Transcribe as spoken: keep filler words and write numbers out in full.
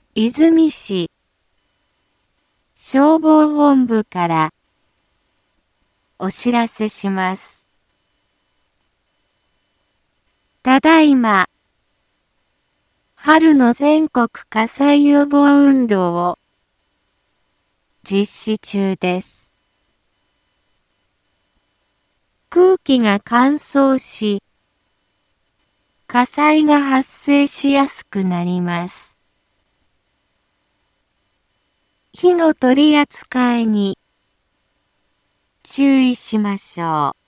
出水市消防本部からお知らせします。ただいま、春の全国火災予防運動を実施中です。空気が乾燥し、火災が発生しやすくなります。火の取り扱いに注意しましょう。